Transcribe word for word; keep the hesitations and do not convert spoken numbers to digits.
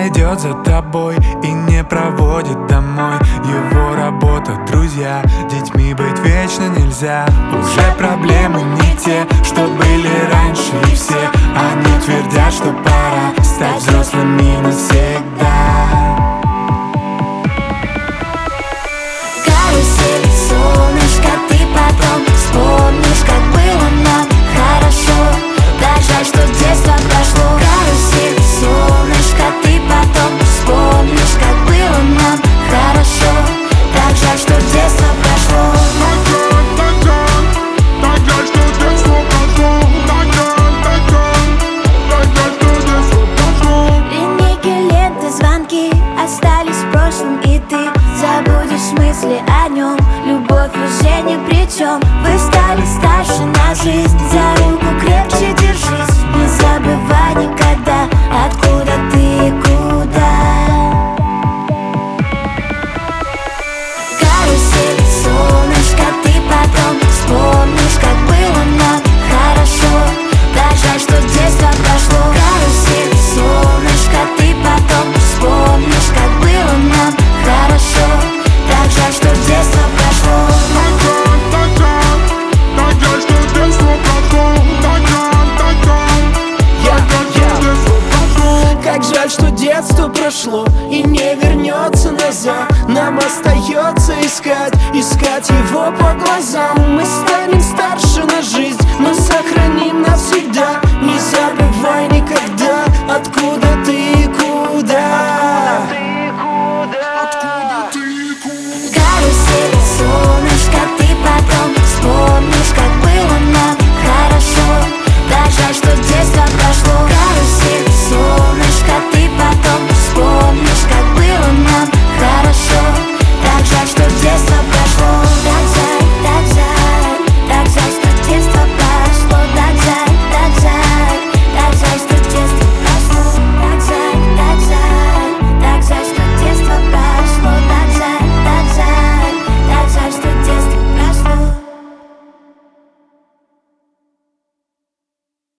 всегда идет за тобой и не проводит домой. Его работа, друзья, детьми быть вечно нельзя. Уже проблемы не те, что были раньше, и все они твердят, что пора стать взрослыми навсегда. Карусель, солнышко, ты потом вспомнишь, как было нам хорошо. Так жаль, что детство прошло. Карусель, солнышко, ты потом вспомнишь, как было нам хорошо. Так жаль, что детство прошло. Так жаль, что детство прошло. Так жаль, так жаль, так жаль, что детство прошло. Линейки, ленты, звонки остались в прошлом, и ты забудешь мысли о нем. Любовь уже ни при чем. Вы стали старше на жизнь. За руку крепче держись. Не забывай никогда, откуда ты и куда. Карусель, солнышко, ты потом вспомнишь, как было нам хорошо. Так жаль, что детство прошло. Карусель, солнышко, ты потом вспомнишь, как было нам хорошо. Так жаль, что детство прошло. Так жаль, так жаль, так жаль, что детство прошло. Так жаль, так жаль, так жаль, что детство прошло. Как жаль, что детство прошло и не вернется назад. Нам остается искать, искать его по глазам. Мы стали